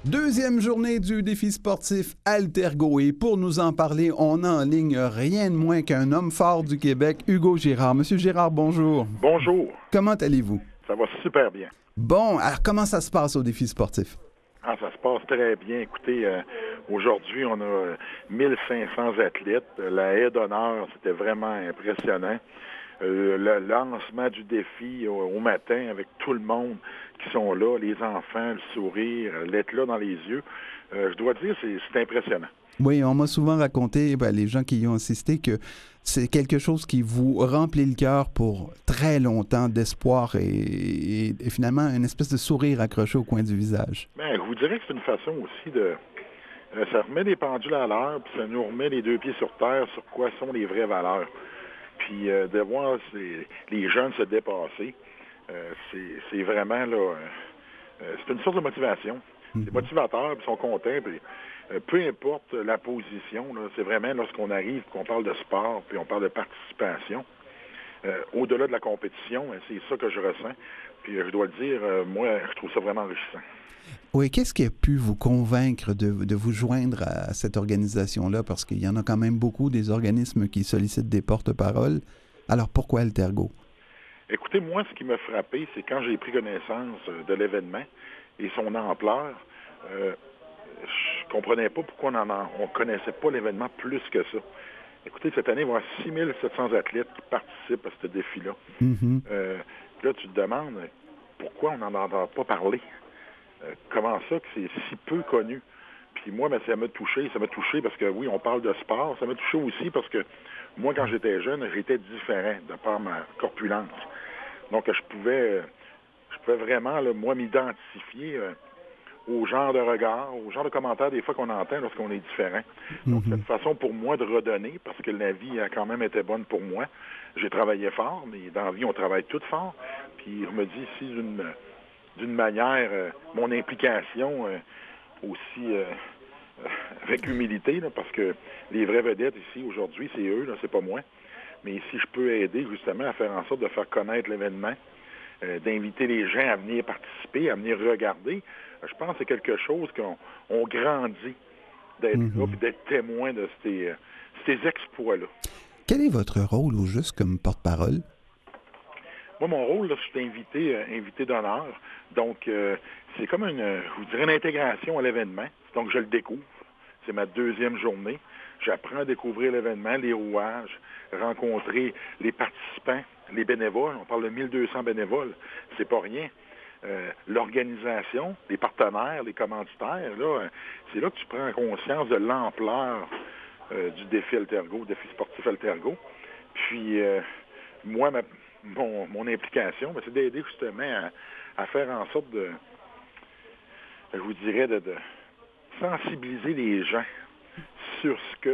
Deuxième journée du défi sportif Altergo. Et pour nous en parler, on a en ligne rien de moins qu'un homme fort du Québec, Hugo Girard. Monsieur Girard, bonjour. Bonjour. Comment allez-vous? Ça va super bien. Bon, alors comment ça se passe au défi sportif? Ça se passe très bien. Écoutez, aujourd'hui, on a 1500 athlètes. La haie d'honneur, c'était vraiment impressionnant. Le lancement du défi au matin avec tout le monde qui sont là, les enfants, le sourire, l'éclat dans les yeux. Je dois dire, c'est impressionnant. Oui, on m'a souvent raconté, les gens qui y ont assisté, que c'est quelque chose qui vous remplit le cœur pour très longtemps d'espoir et finalement une espèce de sourire accroché au coin du visage. Bien, je vous dirais que c'est une façon aussi de... ça remet les pendules à l'heure, puis ça nous remet les deux pieds sur terre sur quoi sont les vraies valeurs. Puis de voir les jeunes se dépasser, c'est vraiment, là, c'est une source de motivation. C'est motivateur, puis ils sont contents, puis peu importe la position, là, c'est vraiment lorsqu'on arrive, qu'on parle de sport, puis on parle de participation, au-delà de la compétition, c'est ça que je ressens. Puis je dois le dire, moi, je trouve ça vraiment enrichissant. Oui, qu'est-ce qui a pu vous convaincre de vous joindre à cette organisation-là? Parce qu'il y en a quand même beaucoup des organismes qui sollicitent des porte-paroles. Alors pourquoi Altergo? Écoutez, moi, ce qui m'a frappé, c'est quand j'ai pris connaissance de l'événement et son ampleur, je comprenais pas pourquoi on connaissait pas l'événement plus que ça. Écoutez, cette année, il va y avoir 6700 athlètes qui participent à ce défi-là. Mm-hmm. Là, tu te demandes pourquoi on n'en entend pas parler. Comment ça que c'est si peu connu? Puis moi, ça m'a touché. Ça m'a touché parce que, oui, on parle de sport. Ça m'a touché aussi parce que moi, quand j'étais jeune, j'étais différent de par ma corpulence. Donc, je pouvais vraiment, là, moi, m'identifier au genre de regard, au genre de commentaires des fois qu'on entend lorsqu'on est différent. Donc, c'est une façon pour moi de redonner, parce que la vie a quand même été bonne pour moi. J'ai travaillé fort, mais dans la vie, on travaille tout fort. Puis, je me dis, si d'une manière, mon implication aussi avec humilité, là, parce que les vraies vedettes ici, aujourd'hui, c'est eux, là, c'est pas moi. Mais si je peux aider, justement, à faire en sorte de faire connaître l'événement, d'inviter les gens à venir participer, à venir regarder, je pense que c'est quelque chose qu'on grandit d'être là, puis d'être témoin de ces exploits-là. Quel est votre rôle au juste comme porte-parole? Moi, mon rôle, là, je suis invité d'honneur. Donc, c'est comme je vous dirais, une intégration à l'événement. Donc, je le découvre. C'est ma deuxième journée. J'apprends à découvrir l'événement, les rouages, rencontrer les participants, les bénévoles. On parle de 1200 bénévoles. C'est pas rien. L'organisation, les partenaires, les commanditaires, là, c'est là que tu prends conscience de l'ampleur du défi Altergo, défi sportif Altergo. Puis, moi, mon implication, c'est d'aider justement à faire en sorte je vous dirais, de sensibiliser les gens sur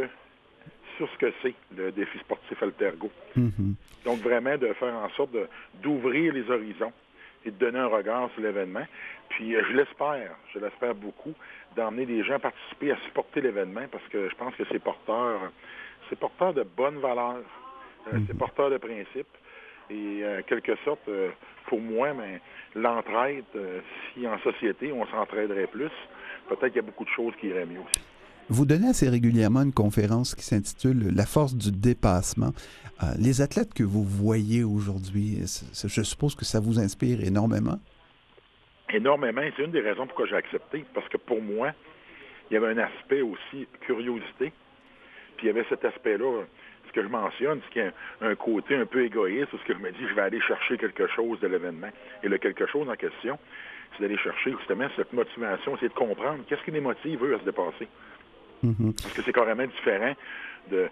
ce que c'est le défi sportif Altergo. Mm-hmm. Donc, vraiment de faire en sorte d'ouvrir les horizons et de donner un regard sur l'événement. Puis, je l'espère beaucoup, d'emmener des gens à participer, à supporter l'événement, parce que je pense que c'est porteur de bonnes valeurs, c'est porteur de principes. Et en quelque sorte, pour moi, l'entraide, si en société, on s'entraiderait plus, peut-être qu'il y a beaucoup de choses qui iraient mieux aussi. Vous donnez assez régulièrement une conférence qui s'intitule « La force du dépassement ». Les athlètes que vous voyez aujourd'hui, je suppose que ça vous inspire énormément? Énormément. C'est une des raisons pourquoi j'ai accepté. Parce que pour moi, il y avait un aspect aussi curiosité. Puis il y avait cet aspect-là, ce que je mentionne, c'est qu'il y a un côté un peu égoïste, où ce que je me dis, je vais aller chercher quelque chose de l'événement. Et le quelque chose en question, c'est d'aller chercher justement cette motivation, c'est de comprendre qu'est-ce qui les motive, eux, à se dépasser. Mm-hmm. Parce que c'est carrément différent de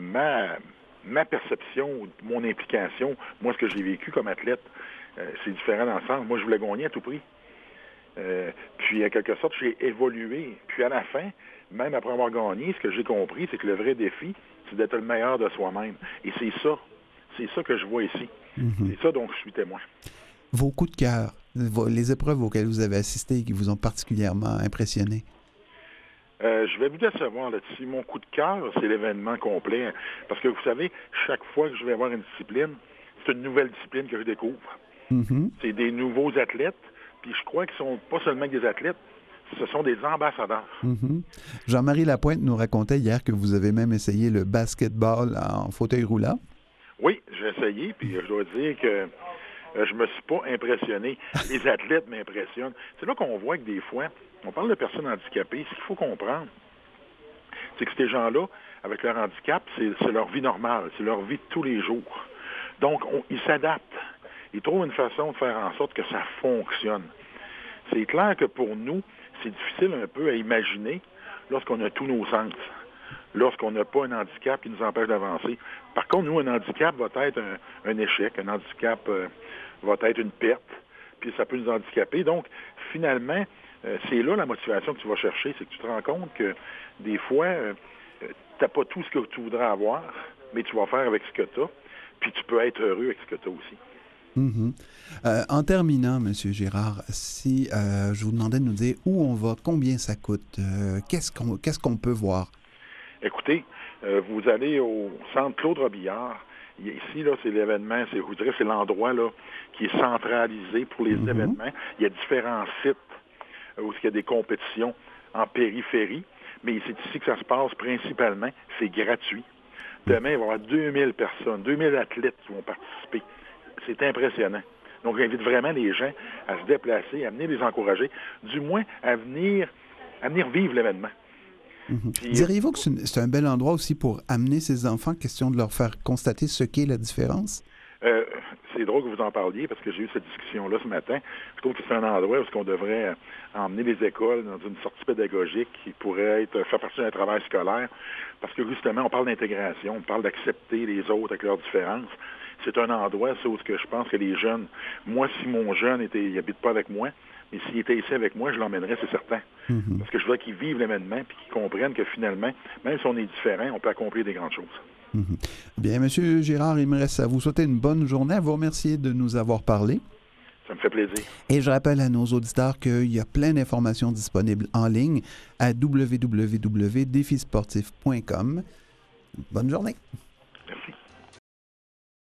ma perception, mon implication. Moi, ce que j'ai vécu comme athlète, c'est différent dans le sens. Moi, je voulais gagner à tout prix. Puis, en quelque sorte, j'ai évolué. Puis, à la fin, même après avoir gagné, ce que j'ai compris, c'est que le vrai défi, c'est d'être le meilleur de soi-même. Et c'est ça que je vois ici. Mm-hmm. C'est ça dont je suis témoin. Vos coups de cœur, les épreuves auxquelles vous avez assisté et qui vous ont particulièrement impressionné? Je vais vous décevoir là-dessus. Mon coup de cœur, c'est l'événement complet. Parce que vous savez, chaque fois que je vais avoir une discipline, c'est une nouvelle discipline que je découvre. Mm-hmm. C'est des nouveaux athlètes. Puis je crois qu'ils sont pas seulement des athlètes, ce sont des ambassadeurs. Mm-hmm. Jean-Marie Lapointe nous racontait hier que vous avez même essayé le basketball en fauteuil roulant. Oui, j'ai essayé, puis je dois dire que je me suis pas impressionné. Les athlètes m'impressionnent. C'est là qu'on voit que des fois, on parle de personnes handicapées. Ce qu'il faut comprendre, c'est que ces gens-là, avec leur handicap, c'est leur vie normale, c'est leur vie de tous les jours. Donc, ils s'adaptent. Ils trouvent une façon de faire en sorte que ça fonctionne. C'est clair que pour nous, c'est difficile un peu à imaginer lorsqu'on a tous nos sens, lorsqu'on n'a pas un handicap qui nous empêche d'avancer. Par contre, nous, un handicap va être un échec, un handicap va être une perte, puis ça peut nous handicaper. Donc, finalement, c'est là la motivation que tu vas chercher, c'est que tu te rends compte que des fois, tu n'as pas tout ce que tu voudrais avoir, mais tu vas faire avec ce que tu as, puis tu peux être heureux avec ce que tu as aussi. Mm-hmm. En terminant, M. Girard, si je vous demandais de nous dire où on va, combien ça coûte, qu'est-ce qu'on peut voir? Écoutez, vous allez au centre Claude Robillard. Ici, là, c'est l'événement, je vous dirais, c'est l'endroit là, qui est centralisé pour les événements. Il y a différents sites où il y a des compétitions en périphérie, mais c'est ici que ça se passe principalement. C'est gratuit. Demain, il va y avoir 2000 personnes, 2000 athlètes qui vont participer. C'est impressionnant. Donc, j'invite vraiment les gens à se déplacer, à venir les encourager, du moins à venir vivre l'événement. Mm-hmm. Puis, diriez-vous que c'est un bel endroit aussi pour amener ces enfants, question de leur faire constater ce qu'est la différence? C'est drôle que vous en parliez parce que j'ai eu cette discussion-là ce matin. Je trouve que c'est un endroit où on devrait emmener les écoles dans une sortie pédagogique qui pourrait faire partie d'un travail scolaire parce que justement, on parle d'intégration, on parle d'accepter les autres avec leurs différences. C'est un endroit où je pense que les jeunes, moi, si mon jeune il n'habite pas avec moi, mais s'il était ici avec moi, je l'emmènerais, c'est certain. Mm-hmm. Parce que je veux qu'ils vivent l'événement et qu'ils comprennent que finalement, même si on est différent, on peut accomplir des grandes choses. Mm-hmm. Bien, M. Girard, il me reste à vous souhaiter une bonne journée, à vous remercier de nous avoir parlé. Ça me fait plaisir. Et je rappelle à nos auditeurs qu'il y a plein d'informations disponibles en ligne à www.defisportif.com. Bonne journée. Merci.